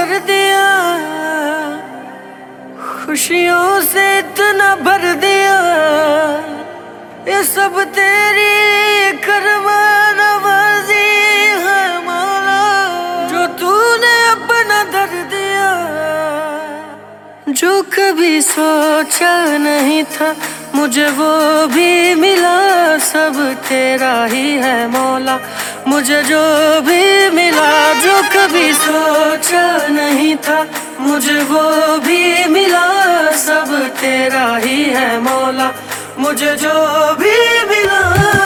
कर दिया, खुशियों से इतना भर दिया, ये सब तेरी करवा नवाजी है मौला। जो तूने अपना दर दिया, जो कभी सोचा नहीं था मुझे वो भी मिला। सब तेरा ही है मौला, मुझे जो भी मिला। जो कभी सोचा नहीं था मुझे वो भी मिला। सब तेरा ही है मौला, मुझे जो भी मिला।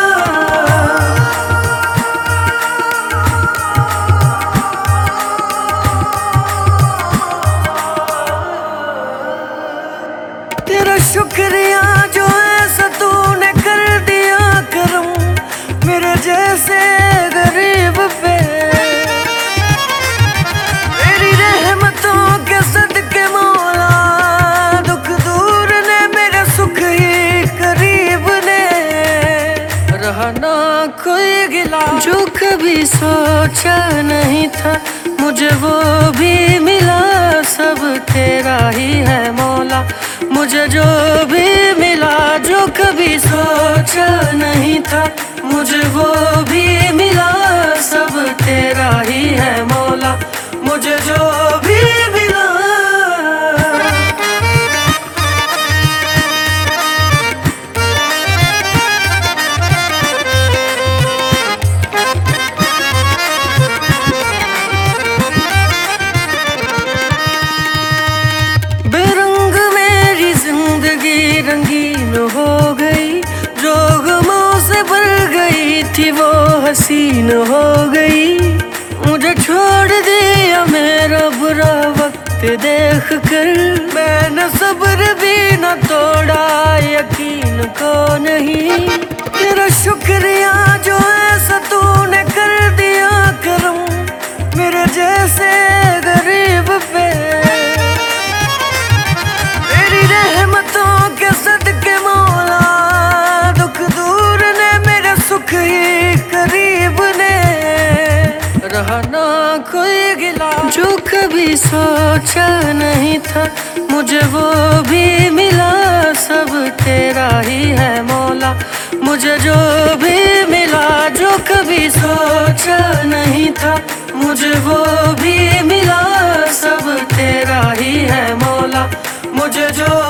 तेरा शुक्रिया जो ऐसा तूने कर दिया करम मेरे जैसे गरीब पे। तेरी रहमतों के सदके मौला, दुख दूर ने मेरा सुख ही करीब ने। रहा ना कोई गिला, जो कभी सोचा नहीं था मुझे वो भी मिला। सब तेरा ही है मौला, मुझे जो भी मिला। जो कभी सोचा नहीं था मुझे वो भी मिला। सब तेरा ही है मौला, मुझे जो भी मिला। बेरंग मेरी जिंदगी रंगीन हो गई, जो गमों से भर गई थी वो हसीन हो गई। मुझे छोड़ दिया मेरा बुरा वक्त देख कर, मैंने सब्र भी न तोड़ा यकीन को नहीं। तेरा शुक्रिया जो ऐसा तूने कर दिया करम मेरे जैसे गरीब पे। तेरी रहमतों के सदके मौला, दुख दूर ने मेरा सुख ही करीब ने। रहा ना कोई गिला, जो कभी सोचा नहीं था मुझे वो भी मिला। सब तेरा ही है मौला, मुझे जो भी मिला। जो कभी सोचा नहीं था मुझे वो भी मिला। सब तेरा ही है मौला, मुझे जो